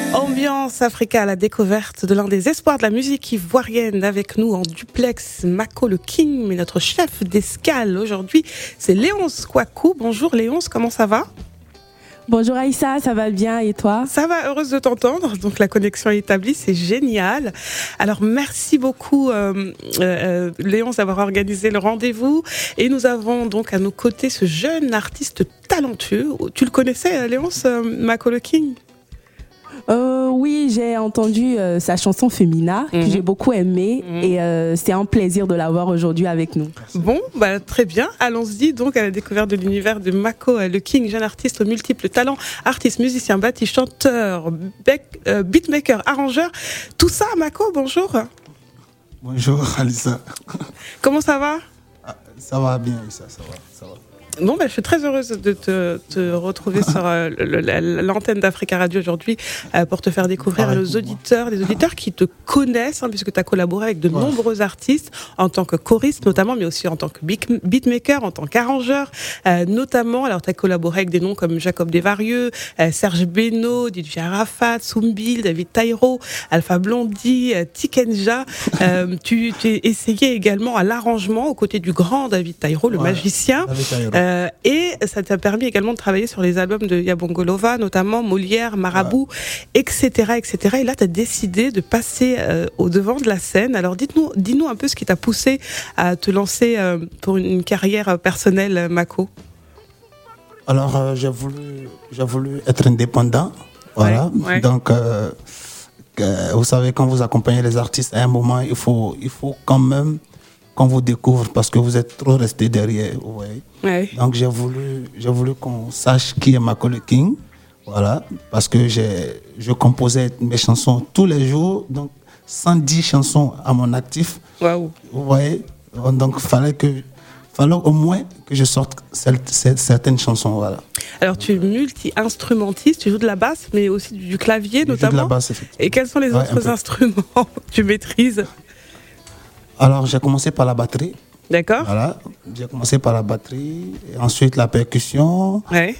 Ambiance Africa à la découverte de l'un des espoirs de la musique ivoirienne avec nous en duplex, Mako le King, mais notre chef d'escale aujourd'hui, c'est Léonce Kouakou. Bonjour Léonce, comment ça va ? Bonjour Aïssa, ça va bien et toi ? Ça va, heureuse de t'entendre. Donc la connexion est établie, c'est génial. Alors merci beaucoup Léonce d'avoir organisé le rendez-vous. Et nous avons donc à nos côtés ce jeune artiste talentueux. Tu le connaissais Léonce, Mako le King ? Oui, j'ai entendu sa chanson Femina, que j'ai beaucoup aimée, et c'est un plaisir de l'avoir aujourd'hui avec nous. Bon, très bien. Allons-y donc à la découverte de l'univers de Mako le King, jeune artiste aux multiples talents, artiste, musicien, battiste, chanteur, beatmaker, arrangeur. Tout ça, Mako, bonjour. Bonjour Alissa. Comment ça va ? Ça va bien, Alissa, ça va. Bon, je suis très heureuse de te retrouver sur l'antenne d'Africa Radio aujourd'hui pour te faire découvrir à nos auditeurs, des auditeurs qui te connaissent, puisque tu as collaboré avec de nombreux artistes en tant que choriste notamment, mais aussi en tant que beatmaker, en tant qu'arrangeur notamment. Alors, tu as collaboré avec des noms comme Jacob Desvarieux, Serge Beno, DJ Arafat, Soumbil, David Taïro, Alpha Blondy, Tikenja. Tu t'es essayé également à l'arrangement aux côtés du grand David Taïro, le magicien. Et ça t'a permis également de travailler sur les albums de Yabongolova, notamment Molière, Marabout, etc., etc. Et là, tu as décidé de passer au devant de la scène. Alors, dis-nous un peu ce qui t'a poussé à te lancer pour une carrière personnelle, Mako. Alors, j'ai voulu être indépendant. Voilà. Ouais. Donc, vous savez, quand vous accompagnez les artistes, à un moment, il faut quand même qu'on vous découvre parce que vous êtes trop resté derrière. Ouais. Donc j'ai voulu qu'on sache qui est Mako le King, voilà, parce que je composais mes chansons tous les jours, donc 110 chansons à mon actif. Waouh. Vous voyez, donc fallait au moins que je sorte certaines chansons, voilà. Alors tu es multi-instrumentiste, tu joues de la basse, mais aussi du clavier notamment. Je joue de la basse, effectivement. Et quels sont les autres instruments que tu maîtrises ? Alors, j'ai commencé par la batterie. D'accord. Voilà, j'ai commencé par la batterie, et ensuite la percussion, et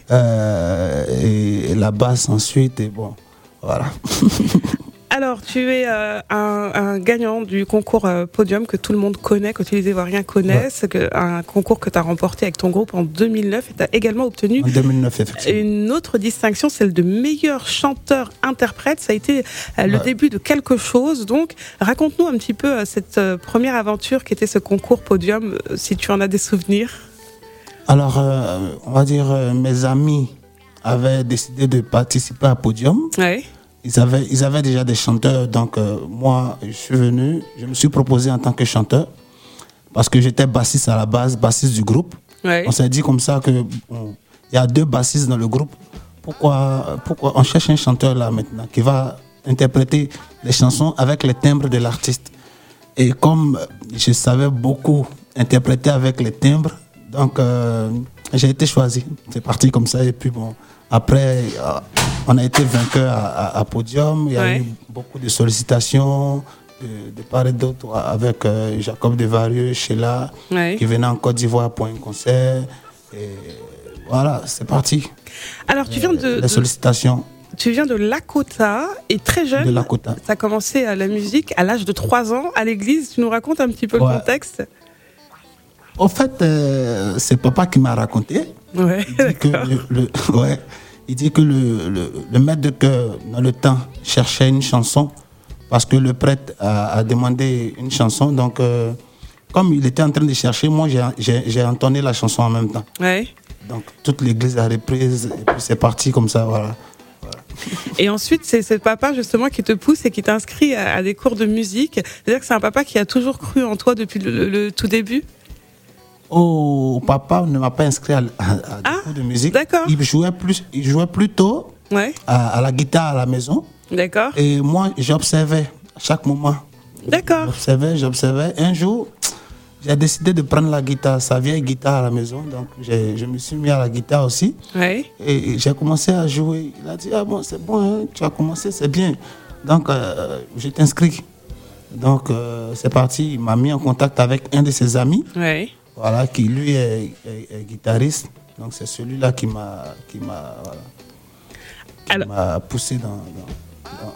la basse ensuite, et bon, voilà. Alors, tu es un gagnant du concours Podium que tout le monde connaît, que tous les Ivoiriens connaissent, un concours que tu as remporté avec ton groupe en 2009 et tu as également obtenu en 2009, effectivement, une autre distinction, celle de meilleur chanteur-interprète. Ça a été le début de quelque chose. Donc, raconte-nous un petit peu cette première aventure qui était ce concours Podium, si tu en as des souvenirs. Alors, on va dire, mes amis avaient décidé de participer à Podium. Oui. Ils avaient déjà des chanteurs, donc moi, je suis venu, je me suis proposé en tant que chanteur, parce que j'étais bassiste à la base, bassiste du groupe. Ouais. On s'est dit comme ça qu'il y a 2 bassistes dans le groupe. Pourquoi on cherche un chanteur là maintenant qui va interpréter les chansons avec les timbres de l'artiste. Et comme je savais beaucoup interpréter avec les timbres, donc j'ai été choisi. C'est parti comme ça et puis bon, après... on a été vainqueur à Podium. Il y a eu beaucoup de sollicitations de part et d'autre avec Jacob Desvarieux, Sheila, qui venait en Côte d'Ivoire pour un concert. Et voilà, c'est parti. Alors, tu viens les sollicitations. Tu viens de Lakota et très jeune. De Lakota. Tu as commencé la musique à l'âge de 3 ans à l'église. Tu nous racontes un petit peu le contexte ? En fait, c'est papa qui m'a raconté. Ouais, d'accord. Il dit que le maître de chœur, dans le temps, cherchait une chanson parce que le prêtre a demandé une chanson. Donc, comme il était en train de chercher, moi, j'ai entonné la chanson en même temps. Ouais. Donc, toute l'église a reprise et puis c'est parti comme ça, voilà. Et ensuite, c'est papa justement qui te pousse et qui t'inscrit à des cours de musique. C'est-à-dire que c'est un papa qui a toujours cru en toi depuis le tout début ? Oh, papa ne m'a pas inscrit à des cours de musique. D'accord. Il jouait plutôt à la guitare à la maison. D'accord. Et moi, j'observais à chaque moment. D'accord. J'observais. Un jour, j'ai décidé de prendre la guitare, sa vieille guitare à la maison. Donc, je me suis mis à la guitare aussi. Ouais. Et j'ai commencé à jouer. Il a dit, ah bon, c'est bon, hein, tu as commencé, c'est bien. Donc, je t'inscris. Donc, c'est parti. Il m'a mis en contact avec un de ses amis. Ouais. Voilà, qui lui est guitariste. Donc c'est celui-là qui m'a poussé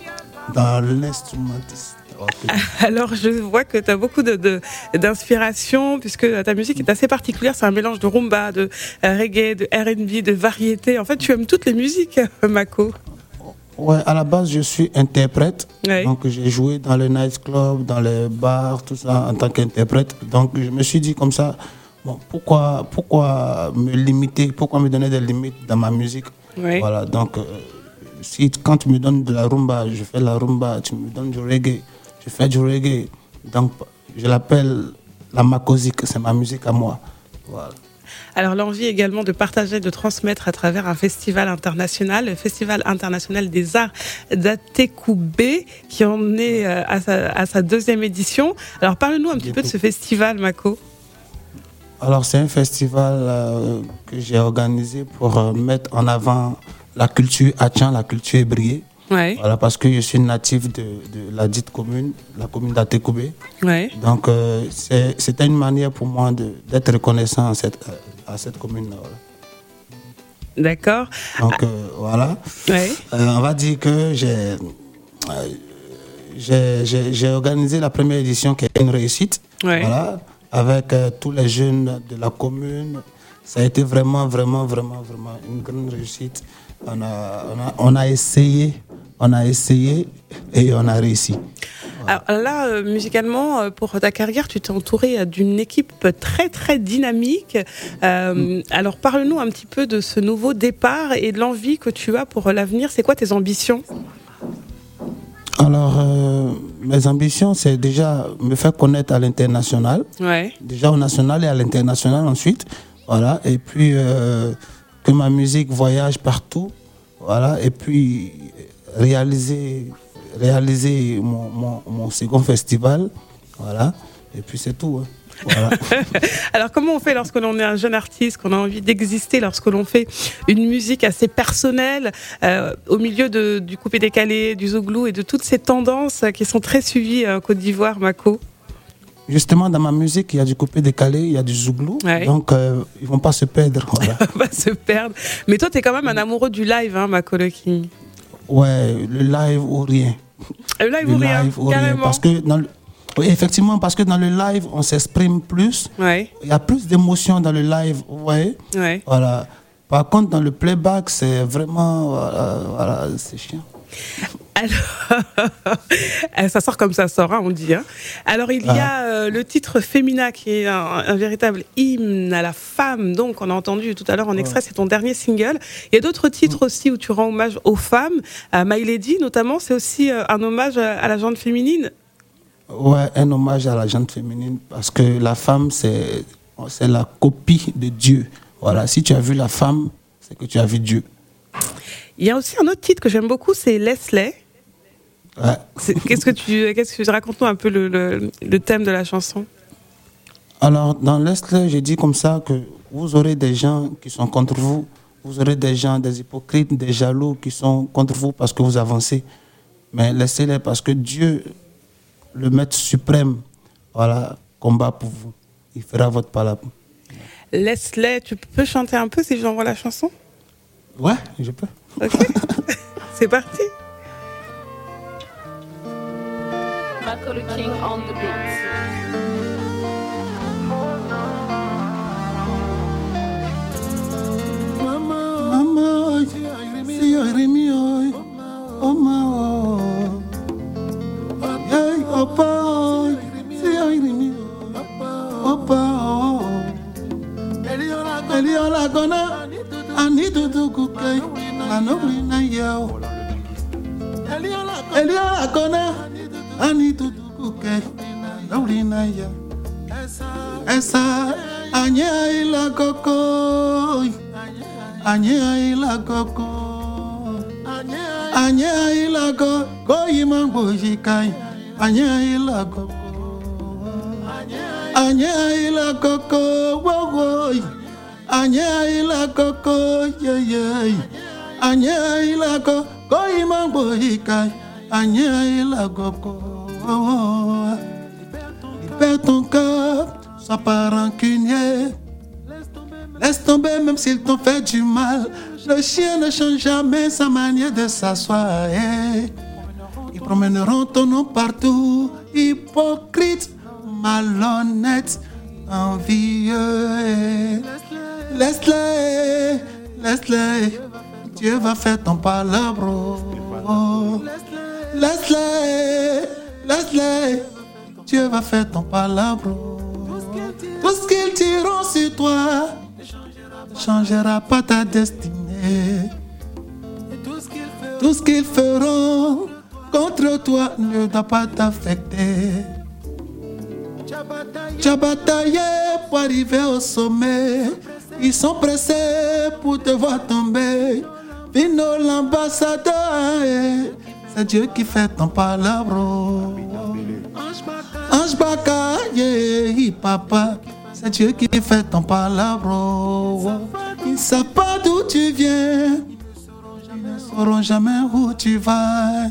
dans l'instrumentisme. Alors, je vois que tu as beaucoup d'inspiration, puisque ta musique est assez particulière. C'est un mélange de rumba, de reggae, de R&B, de variété. En fait, tu aimes toutes les musiques, Mako. Ouais, à la base, je suis interprète. Oui. Donc, j'ai joué dans les nightclubs, dans les bars, tout ça, en tant qu'interprète. Donc, je me suis dit comme ça, bon, pourquoi me limiter, pourquoi me donner des limites dans ma musique? Oui. Voilà, donc, quand tu me donnes de la rumba, je fais la rumba. Tu me donnes du reggae, je fais du reggae. Donc, je l'appelle la Makozik, c'est ma musique à moi. Voilà. Alors, l'envie également de partager, de transmettre à travers un festival international, le Festival international des arts d'Atekoubé, qui en est à sa deuxième édition. Alors, parle-nous un petit peu de ce festival, Mako. Alors, c'est un festival que j'ai organisé pour mettre en avant la culture Atchan, la culture ébriée. Ouais. Voilà, parce que je suis natif de la dite commune, la commune d'Atekoubé. Ouais. Donc, c'était une manière pour moi d'être reconnaissant à cette commune-là. Voilà. D'accord. Donc, voilà. Ouais. On va dire que j'ai organisé la première édition qui est une réussite. Ouais. Voilà, avec tous les jeunes de la commune. Ça a été vraiment une grande réussite. On a essayé et on a réussi. Alors là, musicalement, pour ta carrière, tu t'es entouré d'une équipe très très dynamique. Alors parle-nous un petit peu de ce nouveau départ et de l'envie que tu as pour l'avenir. C'est quoi tes ambitions ? Alors, mes ambitions, c'est déjà me faire connaître à l'international. Ouais. Déjà au national et à l'international ensuite. Voilà. Et puis que ma musique voyage partout. Voilà. Et puis réaliser mon second festival. Voilà. Et puis c'est tout. Hein. Voilà. Alors comment on fait lorsque l'on est un jeune artiste, qu'on a envie d'exister, lorsque l'on fait une musique assez personnelle au milieu du coupé-décalé, du zouglou et de toutes ces tendances qui sont très suivies en Côte d'Ivoire, Mako? Justement, dans ma musique, il y a du coupé-décalé, il y a du zouglou, ouais. Donc ils ne vont pas se perdre. Voilà. Ils vont pas se perdre. Mais toi, tu es quand même un amoureux du live, hein, Mako Le King. Ouais, le live ou rien. Le live ou rien, carrément. Parce que oui, effectivement, parce que dans le live, on s'exprime plus. Ouais. Il y a plus d'émotions dans le live, ouais. Ouais. Voilà. Par contre, dans le playback, c'est vraiment, voilà, c'est chiant. Alors, ça sort comme ça sort, hein, on dit. Hein. Alors, il y a le titre Femina qui est un véritable hymne à la femme. Donc, on a entendu tout à l'heure en extrait, c'est ton dernier single. Il y a d'autres titres aussi où tu rends hommage aux femmes. My Lady, notamment, c'est aussi un hommage à la gente féminine. Ouais, un hommage à la gente féminine parce que la femme, c'est la copie de Dieu. Voilà, si tu as vu la femme, c'est que tu as vu Dieu. Il y a aussi un autre titre que j'aime beaucoup, c'est Leslie. Ouais. Qu'est-ce que tu racontes-nous un peu le thème de la chanson? Alors, dans Leslie, j'ai dit comme ça que vous aurez des gens qui sont contre vous, vous aurez des gens, des hypocrites, des jaloux qui sont contre vous parce que vous avancez. Mais laissez-les parce que Dieu, le maître suprême, voilà, combat pour vous. Il fera votre palabre. Leslie, tu peux chanter un peu si j'envoie la chanson? Ouais, je peux. Ok, c'est parti. Mako Le King on the beat. Mama, si Irimi, oh ma, hey, opa, si Irimi, opa, Eliola gonna, I need to do good, I know we na yo. Eliola gonna, I need to do good, I know we na yo. Esa, anya ila koko. Anya ila koko, anya ila koko, iman bojikai. Anya ila koko, anya ila koko, woy. Anya ila koko, yeah. Anya ila koko, iman bojikai. Anya ila koko, libère ton cœur, sois pas rancunier. Laisse tomber même s'ils t'ont fait du mal. Le chien ne change jamais sa manière de s'asseoir. Ils promèneront ton nom partout. Hypocrite, malhonnête, envieux. Laisse-les, laisse-les. Dieu va faire ton palabro. Laisse-les, laisse-les. Dieu va faire ton palabro. Tout ce qu'ils diront sur toi ne changera pas ta destinée. Tout ce qu'ils feront contre toi ne doit pas t'affecter. Tu as bataillé pour arriver au sommet. Ils sont pressés pour te voir tomber. Vino l'ambassadeur, c'est Dieu qui fait ton palabro. Ange Baka, yeah, papa, c'est Dieu qui fait ton palabro. Ils ne savent pas d'où tu viens, ils ne sauront jamais où tu vas.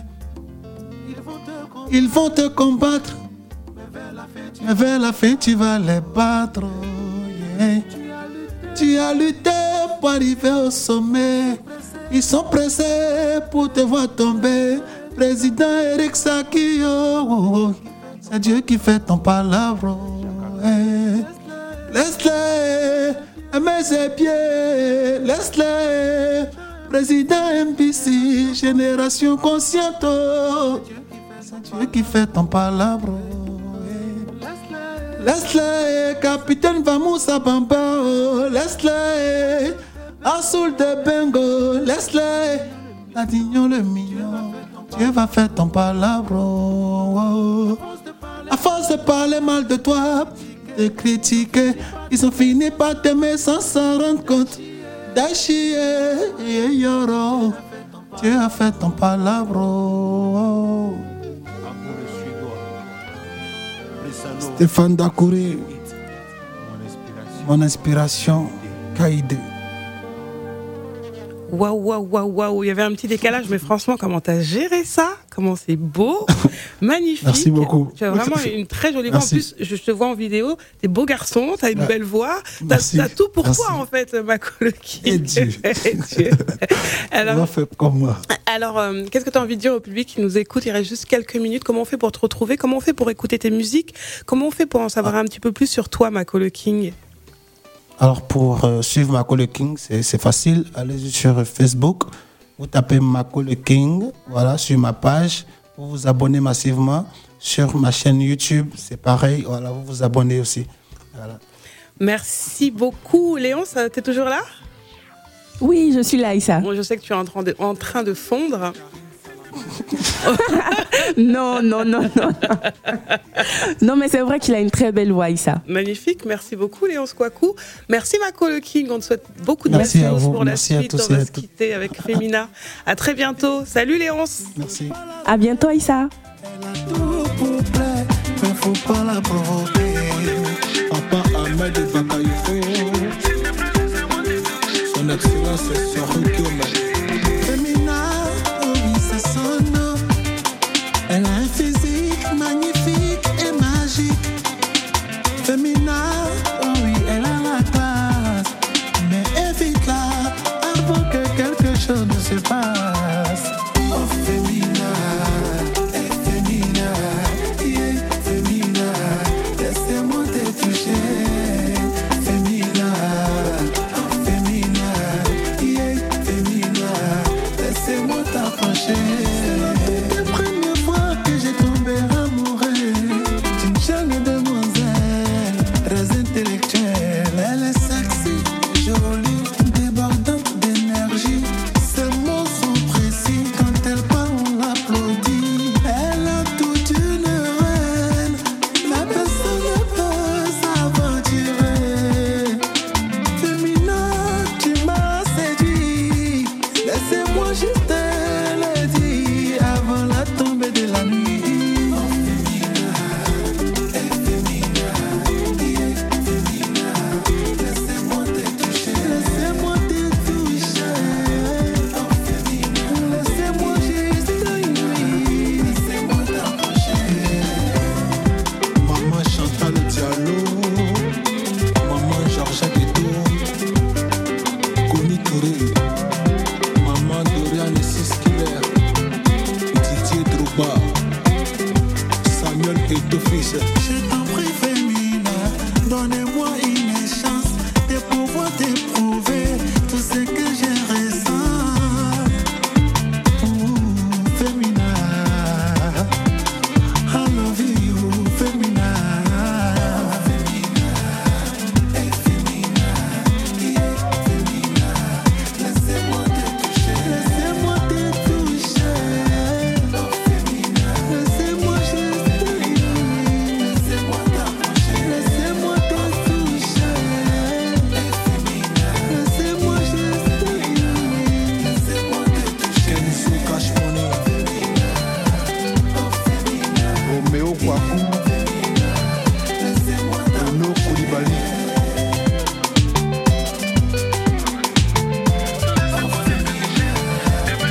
Ils vont te combattre, mais vers la fin tu vas les battre. Yeah. Tu as lutté pour arriver au sommet. Ils sont pressés pour te voir tomber. Président Eric Saki, c'est Dieu qui fait ton palabro. Hey. Laisse-les, mets ses pieds, laisse-les. Président MBC, génération consciente, c'est Dieu qui fait ton palabro. Hey. Laisse-les, capitaine Vamoussa Bamba, laisse-les. Assoul de Bengo, laisse-les. Ladignon le mignon, Dieu va faire ton palabro. À force de parler mal de toi, de critiquer, ils ont fini par t'aimer sans s'en rendre compte. Dashi et Yoro, Dieu a fait ton palabro. Stéphane Dakouré, mon inspiration, Kaïdé. Waouh. Il y avait un petit décalage, mais franchement, comment t'as géré ça? Comment c'est beau, magnifique. Merci beaucoup. Tu as vraiment une très jolie voix. En plus, je te vois en vidéo, t'es beau garçon, t'as une belle voix. T'as tout pour toi, en fait, Makolo King. Et Dieu. Alors, on a fait comme moi. Alors, qu'est-ce que tu as envie de dire au public qui nous écoute? Il reste juste quelques minutes. Comment on fait pour te retrouver? Comment on fait pour écouter tes musiques? Comment on fait pour en savoir un petit peu plus sur toi, Makolo King? Alors pour suivre Makolo King, c'est facile. Allez sur Facebook, vous tapez Makolo King, voilà, sur ma page. Vous vous abonnez massivement. Sur ma chaîne YouTube, c'est pareil. Voilà, vous vous abonnez aussi. Voilà. Merci beaucoup. Léonce, t'es toujours là? Oui, je suis là, Issa. Bon, je sais que tu es en train de fondre. Non. Non, mais c'est vrai qu'il a une très belle voix, Issa. Magnifique, merci beaucoup Léonce Kouakou. Merci Makolo King, on te souhaite beaucoup de merci chance pour la merci suite. On va se quitter avec Femina. À très bientôt. Salut Léonce. Merci. À bientôt, Issa. Elle a tout pour plaire, mais faut pas la provoquer. Papa Ahmed Bakayoko, son excellence est sur Rukyomen. Femina, oui c'est son nom. Elle a un physique magnifique et magique. Femina, oui elle a la classe, mais évite-la avant que quelque chose ne se passe. Oh Femina. visa.